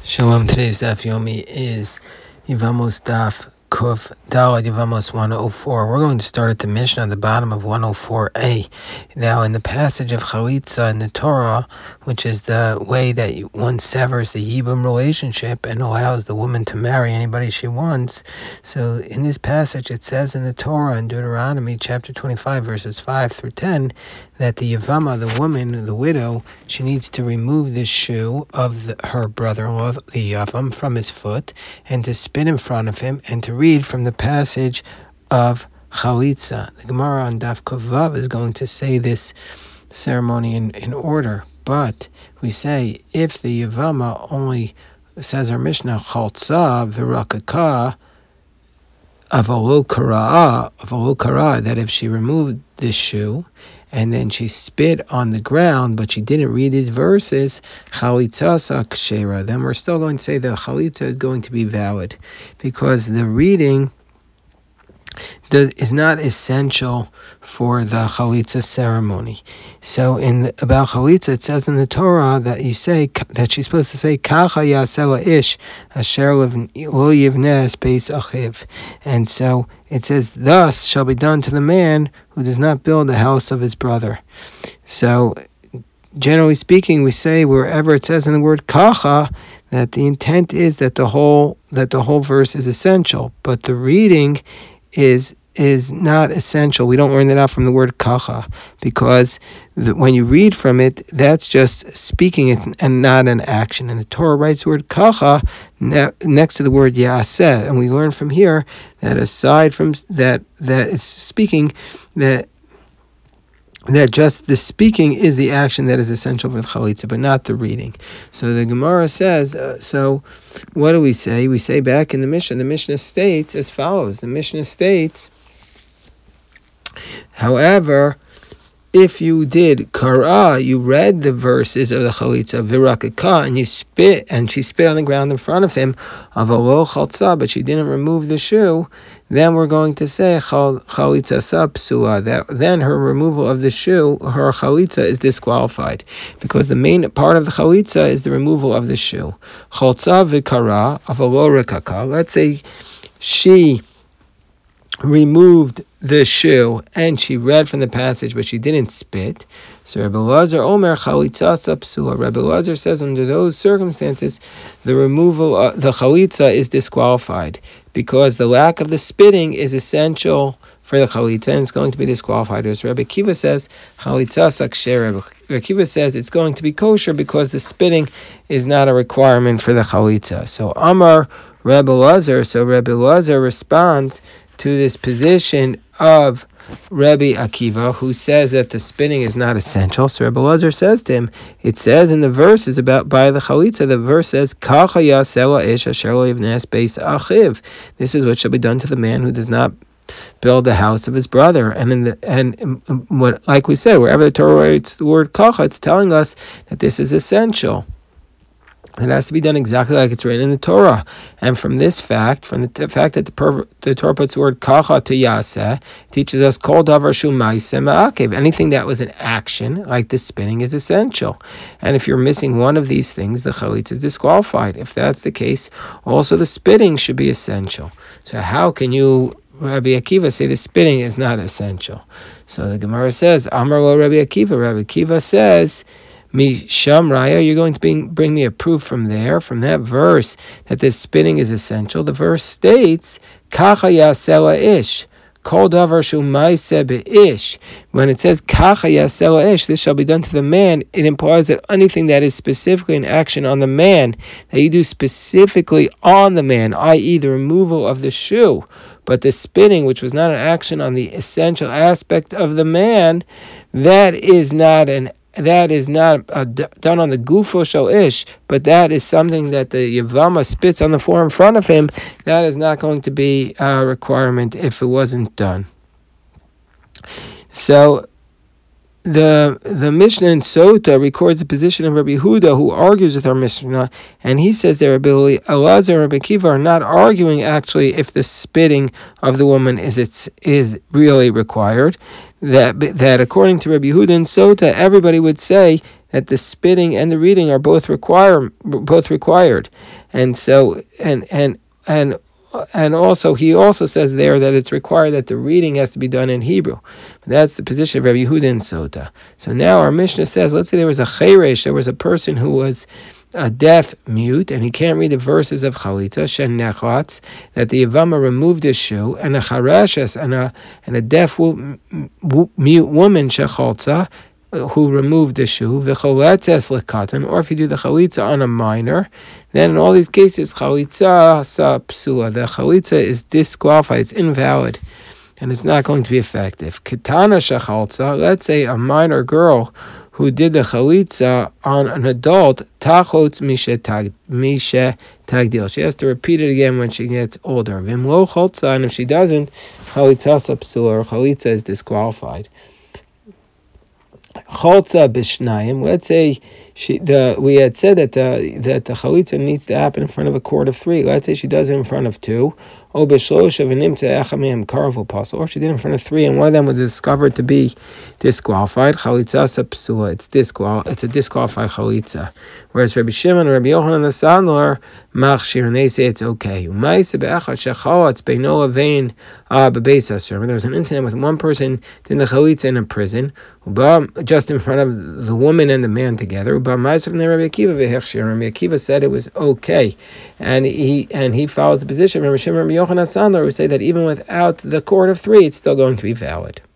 Shalom. Today's Daf Yomi is Yevamos Daf Kuf Dalad Yevamos 104. We're going to start at the Mishnah at the bottom of 104a. Now, in the passage of Chalitza in the Torah, which is the way that one severs the Yibum relationship and allows the woman to marry anybody she wants. So, in this passage, it says in the Torah in Deuteronomy chapter 25, verses 5 through 10, that the Yavama, the woman, the widow, she needs to remove the shoe of her brother-in-law, the Yavam, from his foot, and to spit in front of him, and to read from the passage of Chalitza. The Gemara on Daf Kovav is going to say this ceremony in order, but we say, if the Yavama only, says our Mishnah, Chaltza v'rakaka, avalo kara, that if she removed this shoe, and then she spit on the ground, but she didn't read these verses, chalitza kshera, then we're still going to say the chalitza is going to be valid, because the reading is not essential for the chalitza ceremony. So about chalitza, it says in the Torah that you say that she's supposed to say kacha yasela ish asher lo yivnes beis achiv, and so it says, thus shall be done to the man who does not build the house of his brother. So generally speaking, we say wherever it says in the word kacha that the intent is that the whole verse is essential, but the reading is not essential. We don't learn that out from the word kacha, because when you read from it, that's just speaking and not an action. And the Torah writes the word kacha next to the word yaseh, and we learn from here that aside from that it's speaking, that just the speaking is the action that is essential for the chalitza, but not the reading. So the Gemara says, so what do we say? We say back in the Mishnah states as follows. The Mishnah states, however, if you did kara, you read the verses of the chalitza, virakaka, and you spit, and she spit on the ground in front of him, avalo chaltza, but she didn't remove the shoe, then we're going to say chalitza psua, that then her removal of the shoe, her chalitza, is disqualified, because the main part of the chalitza is the removal of the shoe. Chaltza vikara avalo rekaka. Let's say she removed the shoe and she read from the passage, but she didn't spit. So Rabbi Elazar Omer chalitza psua. Rabbi Elazar says under those circumstances, the removal of the chalitza is disqualified, because the lack of the spitting is essential for the chalitza, and it's going to be disqualified. As Rabbi Akiva says, chalitza kshera. Rabbi Akiva says it's going to be kosher because the spitting is not a requirement for the chalitza. So Amar Rabbi Elazar. So Rabbi Elazar responds to this position of Rabbi Akiva, who says that the spitting is not essential. So Rabbi Elazar says to him, it says in the verses about by the chalitza, the verse says, Kacha yasela ish asher lo yivnes beis achiv. This is what shall be done to the man who does not build the house of his brother. And what, like we said, wherever the Torah writes the word kacha, it's telling us that this is essential. It has to be done exactly like it's written in the Torah. And from this fact, from the fact that the Torah puts the word kacha to yaseh, teaches us kol davar shu ma'aseh ma'akev. Anything that was an action, like the spinning, is essential. And if you're missing one of these things, the chalitza is disqualified. If that's the case, also the spitting should be essential. So how can you, Rabbi Akiva, say the spitting is not essential? So the Gemara says, Amar lo Rabbi Akiva. Rabbi Akiva says, Misham Raya, you're going to bring me a proof from that verse, that this spitting is essential. The verse states, Kacha yasela ish, kol davar shu ma'aseh be'ish. When it says Kacha yasela ish, this shall be done to the man, it implies that anything that is specifically an action on the man, that you do specifically on the man, i.e. the removal of the shoe. But the spitting, which was not an action on the essential aspect of the man, that is not done on the gufo shel ish, but that is something that the Yavama spits on the floor in front of him. That is not going to be a requirement if it wasn't done. So the Mishnah in Sota records the position of Rabbi Huda, who argues with our Mishnah, and he says that Rabbi Elazar and Rabbi Akiva are not arguing actually if the spitting of the woman is really required. That according to Rabbi Huda and Sota, everybody would say that the spitting and the reading are both required, and so and also he also says there that it's required that the reading has to be done in Hebrew. But that's the position of Rabbi Yehuda and Sota. So now our Mishnah says, let's say there was a cheresh, there was a person who was a deaf mute, and he can't read the verses of Chalitza, Shen Nechatz, that the Yavama removed his shoe, and a Charashes, and a deaf mute woman, Shecholza, who removed the shoe, v'choletzes lekatan, or if you do the chalitza on a minor, then in all these cases, chalitza sa psua, the chalitza is disqualified, it's invalid, and it's not going to be effective. Ketana shechalza, let's say a minor girl who did the chalitza on an adult, tachotz mishe tagdil. She has to repeat it again when she gets older. Vimlo chalza, and if she doesn't, chalitza sa psua, or chalitza is disqualified. Chalza b'shnayim. Let's say we had said that the chalitza needs to happen in front of a court of 3. Let's say she does it in front of 2. Or if she did it in front of 3 and one of them was discovered to be disqualified, chalitza psua, it's a disqualified chalitza. Whereas Rabbi Shimon and Rabbi Yochanan the Sandler machshir, and they say it's okay. There was an incident with one person doing the chalitza in a prison, just in front of the woman and the man together. Rabbi Akiva said it was okay, and he follows the position of Rabbi Shimon and Rabbi Yochanan Sandler, who say that even without the court of 3, it's still going to be valid.